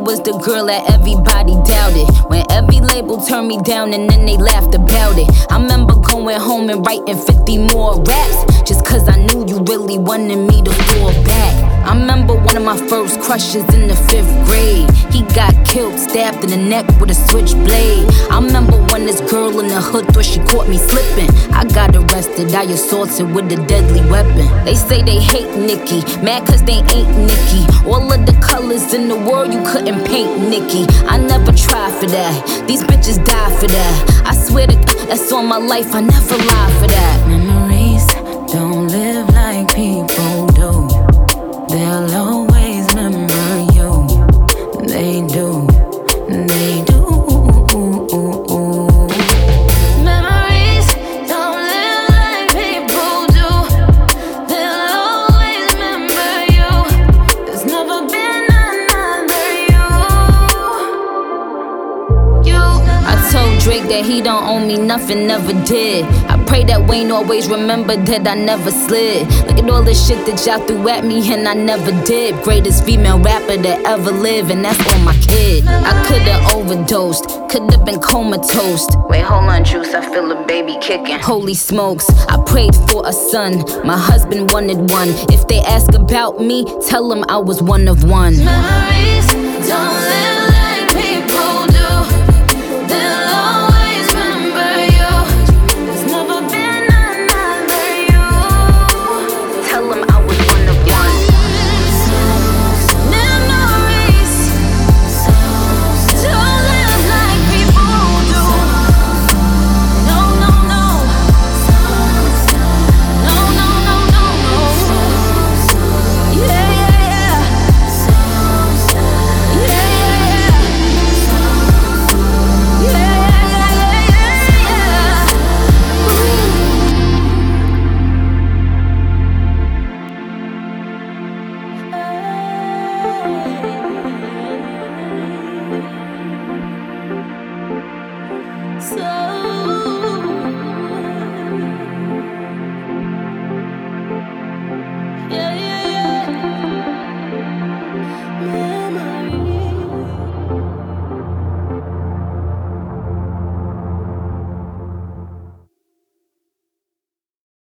was the girl that everybody doubted. When every label turned me down and then they laughed about it. I remember going home and writing 50 more raps, just cause I knew you really wanted me to fall back. I remember one of my first crushes in the 5th grade. He got killed, stabbed in the neck with a switchblade. I remember when this girl in the hood thought she caught me slipping. I got arrested, I assaulted with a deadly weapon. They say they hate Nicki, mad cause they ain't Nicki. All of the colors in the world you couldn't paint Nicki. I never tried for that, these bitches die for that. I swear to God, that's all my life, I never lied for that. Memories don't live like people do. They'll always remember you. They do, they do. Memories don't live like people do. They'll always remember you. There's never been another you. I told Drake that he don't owe me nothing, never did. I pray that Wayne always remember that I never slid. Look at all the shit that y'all threw at me and I never did. Greatest female rapper that ever lived, and that's on my kid. I could've overdosed, could've been comatose. Wait, hold on, Juice, I feel a baby kicking. Holy smokes, I prayed for a son, my husband wanted one. If they ask about me, tell them I was one of one. Memories don't live